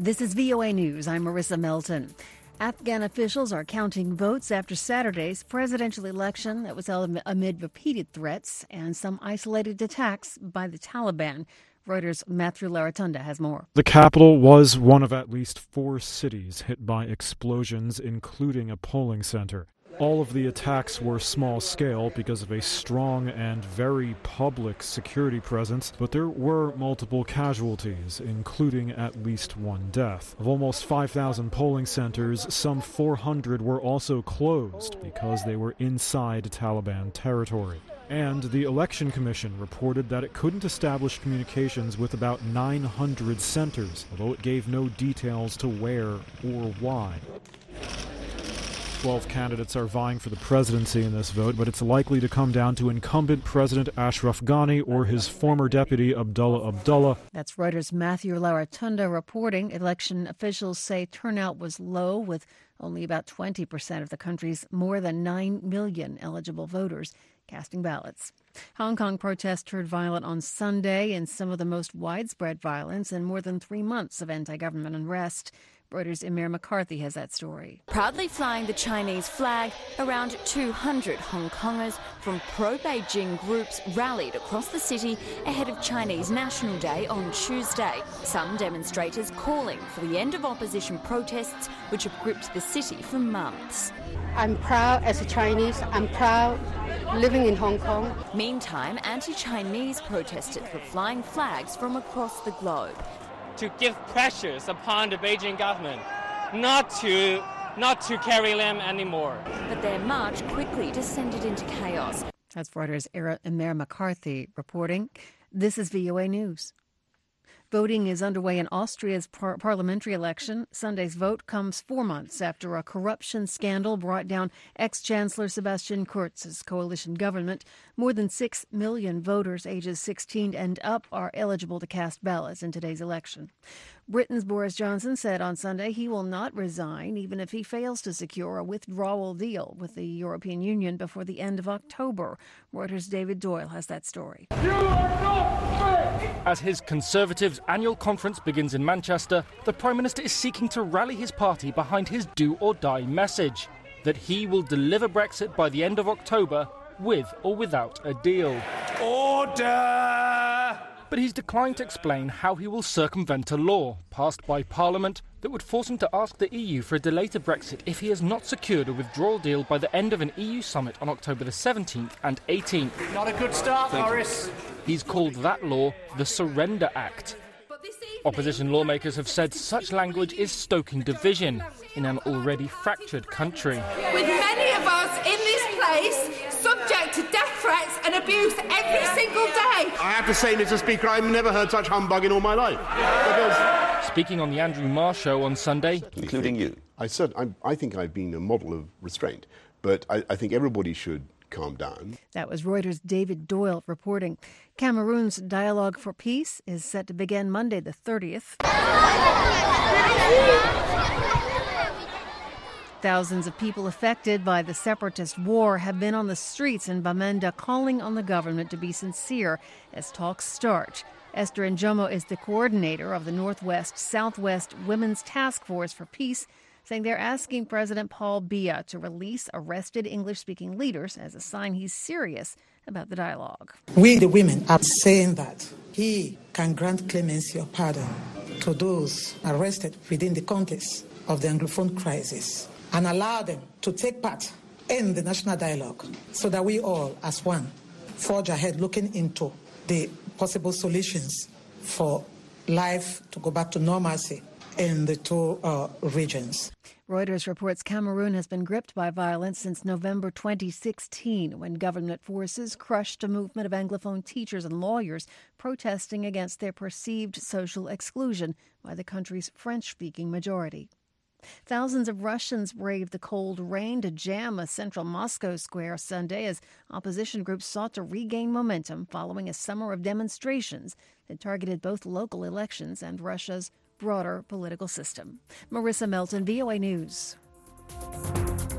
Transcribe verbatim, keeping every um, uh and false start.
This is V O A News. I'm Marissa Melton. Afghan officials are counting votes after Saturday's presidential election that was held amid repeated threats and some isolated attacks by the Taliban. Reuters' Matthew Laratunda has more. The capital was one of at least four cities hit by explosions, including a polling center. All of the attacks were small scale because of a strong and very public security presence, but there were multiple casualties, including at least one death. Of almost five thousand polling centers, some four hundred were also closed because they were inside Taliban territory. And the Election Commission reported that it couldn't establish communications with about nine hundred centers, although it gave no details to where or why. Twelve candidates are vying for the presidency in this vote, but it's likely to come down to incumbent President Ashraf Ghani or his former deputy Abdullah Abdullah. That's Reuters' Matthew Laratunda reporting. Election officials say turnout was low, with only about twenty percent of the country's more than nine million eligible voters casting ballots. Hong Kong protests turned violent on Sunday in some of the most widespread violence in more than three months of anti-government unrest. Reuters' Emir McCarthy has that story. Proudly flying the Chinese flag, around two hundred Hong Kongers from pro-Beijing groups rallied across the city ahead of Chinese National Day on Tuesday. Some demonstrators calling for the end of opposition protests which have gripped the city for months. I'm proud as a Chinese. I'm proud living in Hong Kong. Meantime, anti-Chinese protesters were flying flags from across the globe. To give pressures upon the Beijing government not to not to carry them anymore. But their march quickly descended into chaos. That's Reuters' Emir McCarthy reporting. This is V O A News. Voting is underway in Austria's par- parliamentary election. Sunday's vote comes four months after a corruption scandal brought down ex-Chancellor Sebastian Kurz's coalition government. More than six million voters ages sixteen and up are eligible to cast ballots in today's election. Britain's Boris Johnson said on Sunday he will not resign even if he fails to secure a withdrawal deal with the European Union before the end of October. Reuters' David Doyle has that story. You are not fit! As his Conservatives' annual conference begins in Manchester, the Prime Minister is seeking to rally his party behind his do-or-die message, that he will deliver Brexit by the end of October, with or without a deal. Order! But he's declined to explain how he will circumvent a law passed by Parliament that would force him to ask the E U for a delay to Brexit if he has not secured a withdrawal deal by the end of an E U summit on October the seventeenth and eighteenth. Not a good start, Boris. He's called that law the Surrender Act. Opposition lawmakers have said such language is stoking division in an already fractured country. With many of us in this place subject to death threats and abuse every single day. I have to say, Mister Speaker, I've never heard such humbug in all my life. Because... Speaking on the Andrew Marr Show on Sunday... Including you. I said, I, I think I've been a model of restraint, but I, I think everybody should calm down. That was Reuters' David Doyle reporting. Cameroon's Dialogue for Peace is set to begin Monday the thirtieth. Thousands of people affected by the separatist war have been on the streets in Bamenda calling on the government to be sincere as talks start. Esther Njomo is the coordinator of the Northwest Southwest Women's Task Force for Peace, saying they're asking President Paul Biya to release arrested English-speaking leaders as a sign he's serious about the dialogue. We, the women, are saying that he can grant clemency or pardon to those arrested within the context of the Anglophone crisis and allow them to take part in the national dialogue so that we all, as one, forge ahead looking into the possible solutions for life to go back to normalcy in the two uh, regions. Reuters reports Cameroon has been gripped by violence since November twenty sixteen, when government forces crushed a movement of Anglophone teachers and lawyers protesting against their perceived social exclusion by the country's French-speaking majority. Thousands of Russians braved the cold rain to jam a central Moscow square Sunday as opposition groups sought to regain momentum following a summer of demonstrations that targeted both local elections and Russia's broader political system. Marissa Melton, V O A News.